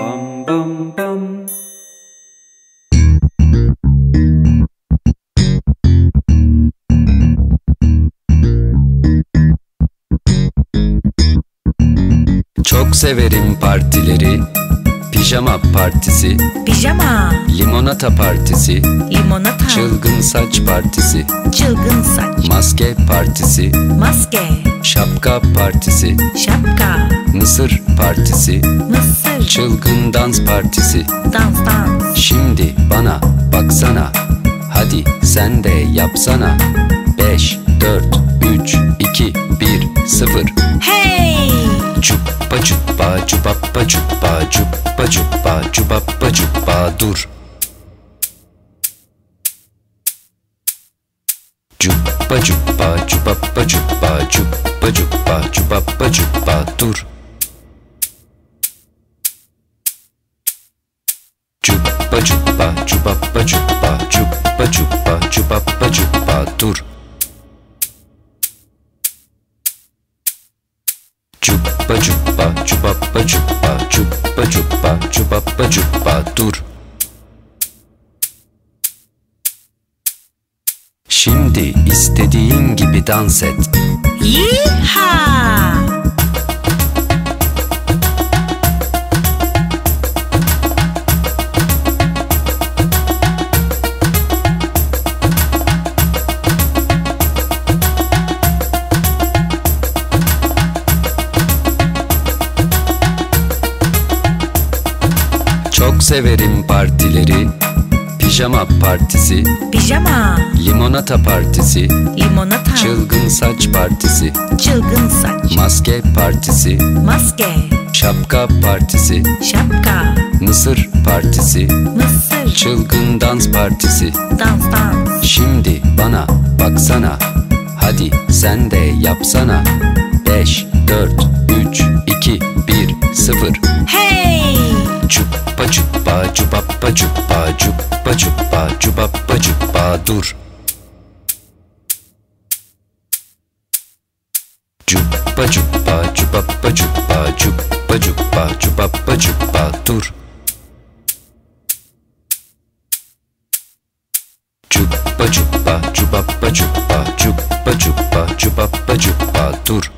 Bam bam bam. Çok severim partileri. Pijama partisi, Pijama, limonata partisi, limonata, çılgın saç partisi, çılgın saç, maske partisi, maske, şapka partisi, şapka, mısır partisi, mısır, çılgın dans partisi. dans. Şimdi bana baksana, hadi sen de yapsana. 5, 4, 3, 2, 1, 0. Hey! Cuppa cuppa cupappa cuppa cuppa cuppa cupappa cuppa dur. Cuppa cuppa cupappa cuppa cuppa cuppa cupappa cuppa dur. Cuppa cuppa cupappa cuppa cuppa cuppa cupappa cuppa dur. Cuppa cuppa cupappa cuppa cuppa cuppa cupappa cuppa dur. Şimdi istediğin gibi dans et. Yeeha! Çok severim partileri. Pijama partisi, Pijama, limonata partisi, limonata, çılgın saç partisi, çılgın saç, maske partisi, maske, şapka partisi, şapka, mısır partisi, mısır, çılgın dans partisi. dans. Şimdi bana baksana, hadi sen de yapsana. 5, 4, 3, 2, 1, 0. Hey! Cuppa cuppa cupappa cuppa cuppa cuppa cupappa cuppa dur. Cuppa cuppa cupappa cuppa cuppa cuppa cupappa cuppa dur. Cuppa cuppa cupappa cuppa cuppa cuppa cupappa cuppa dur.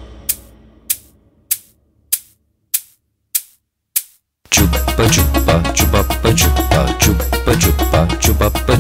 Cuppa cuppa cupappa cuppa cuppa cuppa cupappa